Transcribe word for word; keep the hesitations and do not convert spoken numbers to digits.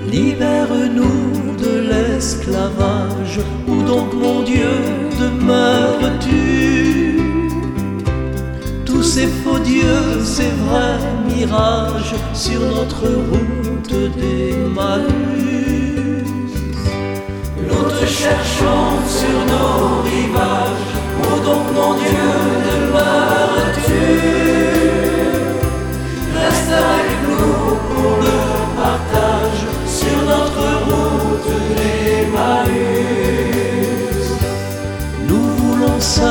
Libère-nous de l'esclavage. Où donc, mon Dieu, demeures-tu? Tous ces faux dieux, ces vrais mirages sur notre route d'Emmaüs. Nous te cherchons sur nos rivages. Où donc, mon Dieu, demeures-tu? Reste avec nous pour le partage sur notre route d'Emmaüs. Nous voulons ça